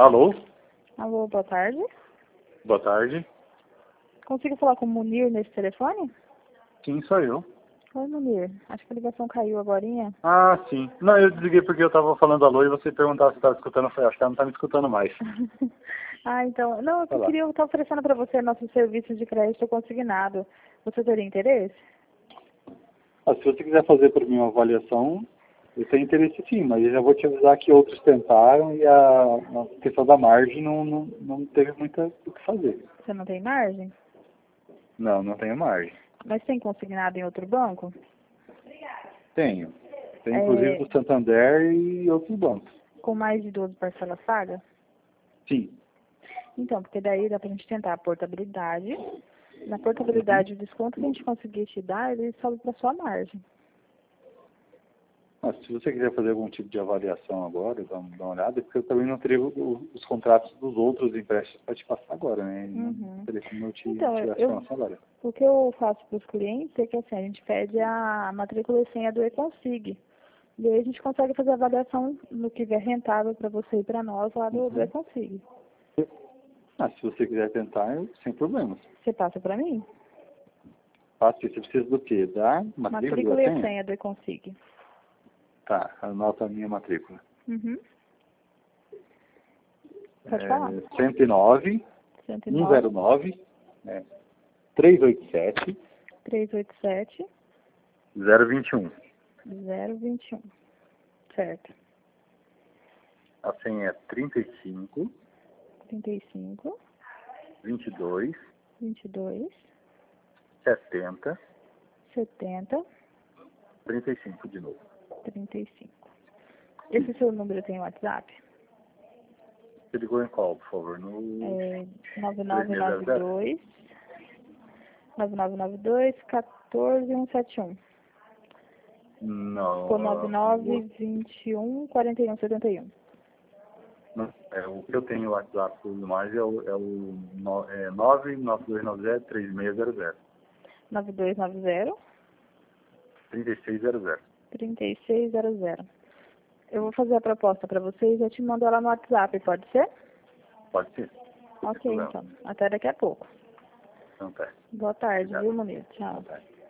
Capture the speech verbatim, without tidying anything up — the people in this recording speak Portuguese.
Alô? Alô, boa tarde. Boa tarde. Consigo falar com o Munir nesse telefone? Sim, sou eu. Oi, Munir. Acho que a ligação caiu agorinha. Ah, sim. Não, eu desliguei porque eu estava falando alô e você perguntava se estava escutando. Eu falei, acho que ela não está me escutando mais. Ah, então... Não, eu Vai lá. queria estar oferecendo para você nosso serviço de crédito consignado. Você teria interesse? Ah, se você quiser fazer para mim uma avaliação, eu tenho interesse sim, mas eu já vou te avisar que outros tentaram e a, a questão da margem não, não, não teve muito o que fazer. Você não tem margem? Não, não tenho margem. Mas tem consignado em outro banco? Tenho. Tem É, inclusive do Santander e outros bancos. com mais de doze parcelas pagas? Sim. Então, porque daí dá pra gente tentar a portabilidade. Na Uhum. portabilidade, o desconto que a gente conseguir te dar, ele sobe para sua margem. Mas se você quiser fazer algum tipo de avaliação agora, dá, dá uma olhada, porque eu também não teria o- os contratos dos outros empréstimos para te passar agora, né? Não Uhum. teria como eu te, Então, te dar eu, informação agora. o que eu faço para os clientes é que assim, a gente pede a matrícula e senha do eConsig. E aí a gente consegue fazer a avaliação no que vier rentável para você e para nós lá do, do Uhum. eConsig. Ah, se você quiser tentar, eu- sem problemas. Você passa para mim? Faça, você precisa do quê? Da matrícula Matrícula da e a senha? senha do eConsig. Tá, anota a minha matrícula. Uhum. Pode falar. É cento e nove, cento e cento e nove, nove, é, trezentos e oitenta e sete, trezentos e oitenta e sete, zero vinte e um. zero vinte e um. Certo. A senha é trinta e cinco, trinta e cinco, vinte e dois, vinte e dois, setenta, setenta, trinta e cinco de novo. trinta e cinco. Esse seu número tem WhatsApp? Você ligou em qual, por favor? No É nove três nove seis zero nove zero? dois, nove nove nove dois, um quatro um sete um. Não, Ficou nove ah, o nove outro- vinte e um, quarenta e um, setenta e um. não, é, o que eu tenho no WhatsApp tudo mais é o, é o no, é nove nove dois nove zero, três seis zero zero, nove dois nove zero, três seis zero zero. três seis zero zero. Eu vou fazer a proposta para vocês e eu te mando ela no WhatsApp, pode ser? Pode ser? Sem Ok, problema. então. Até daqui a pouco. Então tá. Boa tarde, Obrigado. viu, Munir? Tchau. Boa tarde.